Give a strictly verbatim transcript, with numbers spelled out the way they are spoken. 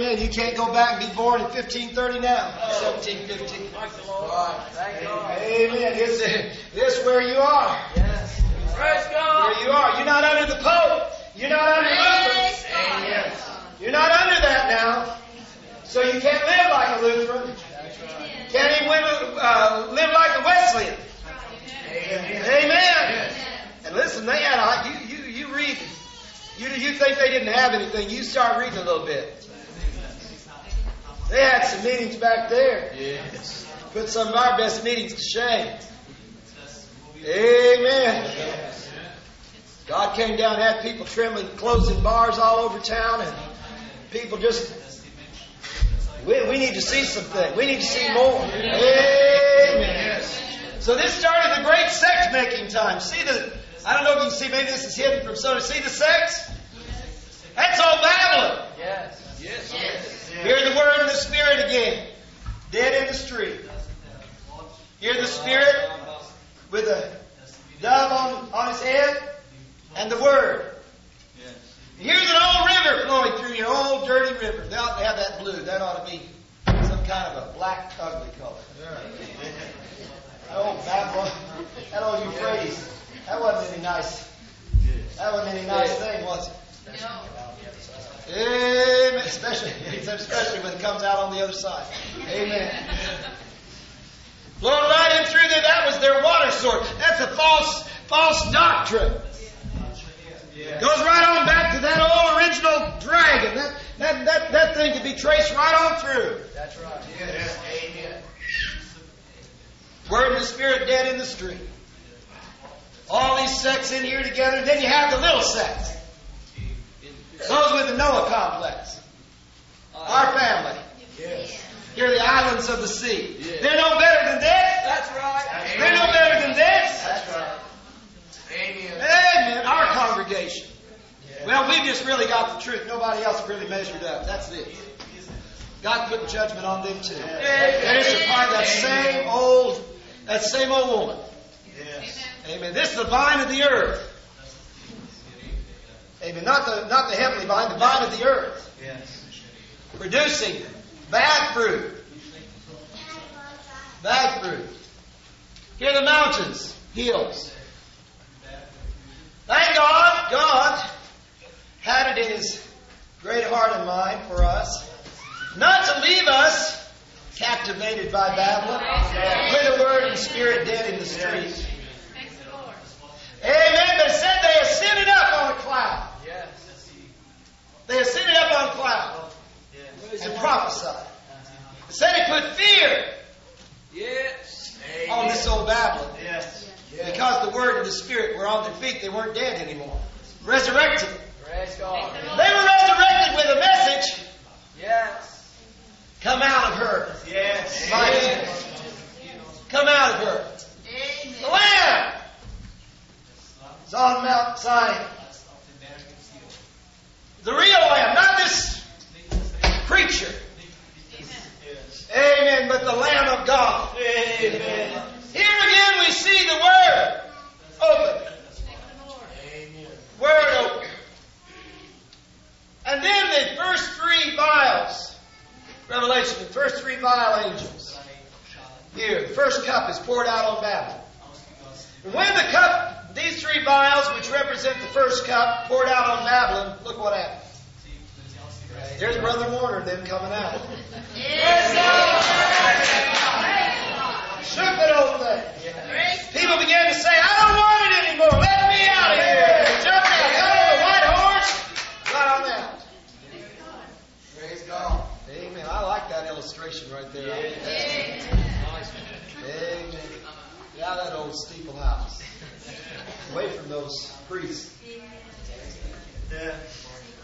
Amen. You can't go back and be born in fifteen thirty now. seventeen fifteen. Amen. This, this is where you are. Yes. Praise God. Where you are. You're not under the Pope. You're not under Luther. Amen. You're not under that now. So you can't live like a Lutheran. Can't even live, uh, live like a Wesleyan. Amen. Amen. And listen, they had a, you, you, you read, you, you think they didn't have anything, you start reading a little bit. They had some meetings back there. Yes. Put some of our best meetings to shame. Amen. God came down and had people trembling, closing bars all over town, and people just, we, we need to see something. We need to see more. Amen. So this started the great sect making time. See the, I don't know if you can see, maybe this is hidden from some. See the sects? That's all Babylon. Yes. Yes. Yes. Hear the word and the spirit again. Dead in the street. Hear the spirit with a dove on, on his head and the word. Here's an old river flowing through your old dirty river. They ought to have that blue. That ought to be some kind of a black, ugly color. That old Babylon, that old Euphrates, that wasn't any nice. That wasn't any nice thing, was it? No. Amen. Especially, especially when it comes out on the other side. Amen. Blowing right in through there, that was their water source. That's a false, false doctrine. Goes right on back to that old original dragon. That, that, that, that thing can be traced right on through. That's right. Yes. Amen. Word and the Spirit dead in the street. All these sects in here together. Then you have the little sects. Those with the Noah complex. Our family. Yes. Here are the islands of the sea. They're no better than this. That's right. They're no better than this. That's right. Amen. Amen. Our congregation. Well, we've just really got the truth. Nobody else really measured up. That's it. God put judgment on them too. And it's a part of that same old, that same old woman. Yes. Amen. This is the vine of the earth. Amen. Not the not the heavenly vine, the vine of the earth. Yes. Producing bad fruit. Bad fruit. Here are the mountains, hills. Thank God, God had it in His great heart and mind for us not to leave us captivated by Babylon, with the word and spirit dead in the street. Amen. But it said they ascended up on a cloud. Yes. They ascended up on a cloud Yes. and prophesied. It said He put fear Yes. on this old Babylon. Yes. Because the word and the spirit were on their feet, they weren't dead anymore. Resurrected. Praise God. They were resurrected with a message. Yes. Come out of her. Yes. Mighty. Come out of her. The Lamb is on Mount Zion. The real Lamb, not this creature. Amen. But the Lamb of God. Amen. Here again we see the Word open. Amen. Word open. And then the first three vials. Revelation, the first three vial angels. Here, the first cup is poured out on Babylon. And when the cup, these three vials, which represent the first cup, poured out on Babylon, look what happened. There's Brother Warner and them coming out. Shook that old thing. People began to say, I don't want it anymore. Let me out of here. They jumped out, got on the white horse, got on out. Praise God. Amen. I like that illustration right there. Amen. Amen. Get out of that old steeple house. Away from those priests. Yeah.